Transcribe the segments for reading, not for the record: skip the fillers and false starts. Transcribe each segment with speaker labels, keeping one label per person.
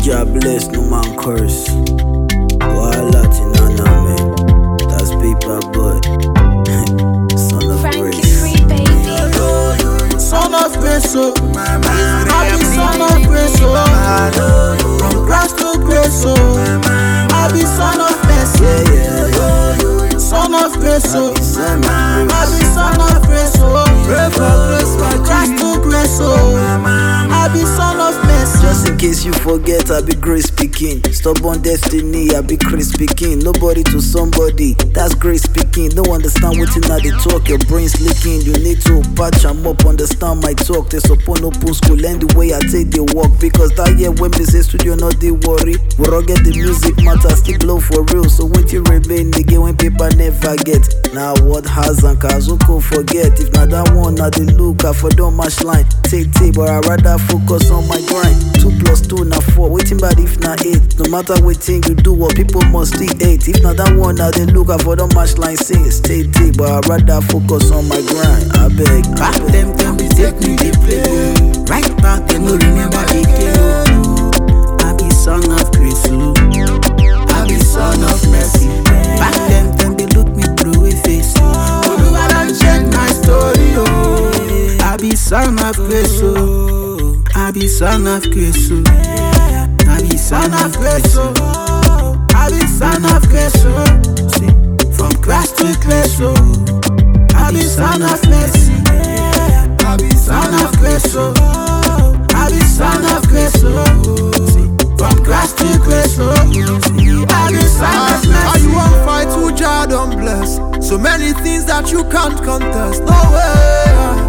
Speaker 1: Jah bless, no man curse. Wahala tinana man, that's paper boy. Son of
Speaker 2: Frankie
Speaker 1: grace.
Speaker 2: Free, baby.
Speaker 3: Son of grace, oh. I be son of grace, oh. From grass to grace, oh. I be son of mercy,
Speaker 1: Yeah.
Speaker 3: son of grace, oh. I be
Speaker 1: Son
Speaker 3: son of grace, oh. Pray for grace, from grass to grace, oh. I be son of mercy.
Speaker 1: Just in case you forget, I be grace speaking. Stubborn destiny, I be Chris speaking. Nobody to somebody, that's grace speaking. No understand what you they talk, your brain's leaking. You need to patch them up, understand my talk. There's upon open school, and the way I take the walk. Because that year when me say studio, not they worry. We all get the music matter, still blow for real. So when you remain, nigga, when paper never get. Now what has and Kazuko forget. If not that one, now the look, I for don't match line. Take, but I rather focus on my grind. 2 + 2 na 4, waiting bad if not 8. No matter what thing you do, what people must still 8. If not that one, now they look I for don't match line sing. Stay, but I rather focus on my grind. I beg.
Speaker 3: Back them can be take me they play. Right back they no remember again. I be son of grace, oh. I be son of mercy. Back them can they look me through a face. Oh, do I don't change my story, oh. I be son of grace, oh. I be son of grace, oh. I be son of grace, oh. I be son of grace, oh. See, from grass to grace, oh. I be son of mercy. I be son of grace, oh. I be son of grace, oh. See, from grass to grace, oh. I be son of mercy.
Speaker 4: You won't fight who Jah don't bless. So many things that you can't contest. No way.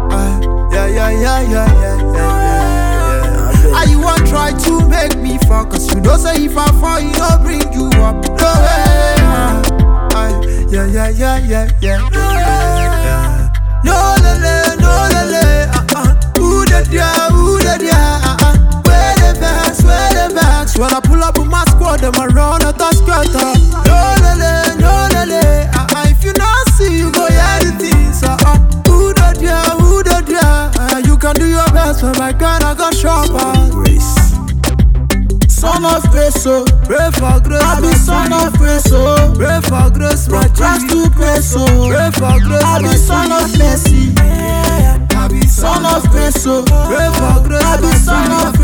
Speaker 4: You won't try to make me fall. Cause you know say if I fall, you don't bring you up. No way. No lele, no lele. Who the dia? Where the bags? When I pull up with my squad, them I run out of scatter. No lele. If you not see, you go hear the things. Who the dia? You can do your best, but my gun I got sharper.
Speaker 3: Son of grace, oh.
Speaker 4: Pray for grace,
Speaker 3: I be son of grace, oh.
Speaker 4: Pray for grace, my
Speaker 3: From grass to grace, oh.
Speaker 4: Pray for grace,
Speaker 3: I be son of mercy.
Speaker 4: I be
Speaker 3: Son of grace, oh.
Speaker 4: Pray for grace,
Speaker 3: I be son of